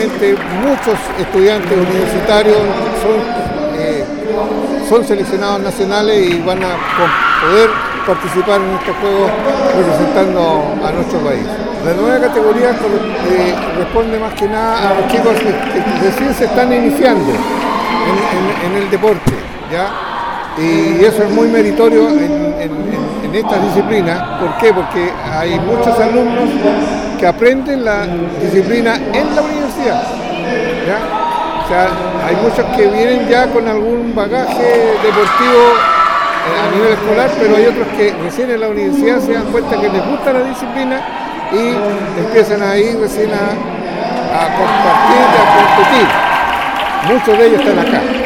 lamentablemente muchos estudiantes universitarios son seleccionados nacionales y van a poder participar en estos juegos representando a nuestro país. La nueva categoría responde más que nada a los chicos que recién se están iniciando en el deporte, ¿ya? Y eso es muy meritorio en esta disciplina. ¿Por qué? Porque hay muchos alumnos que aprenden la disciplina en la universidad, ¿ya? O sea, hay muchos que vienen ya con algún bagaje deportivo a nivel escolar, pero hay otros que recién en la universidad se dan cuenta que les gusta la disciplina y empiezan ahí recién a compartir, a competir. Muchos de ellos están acá.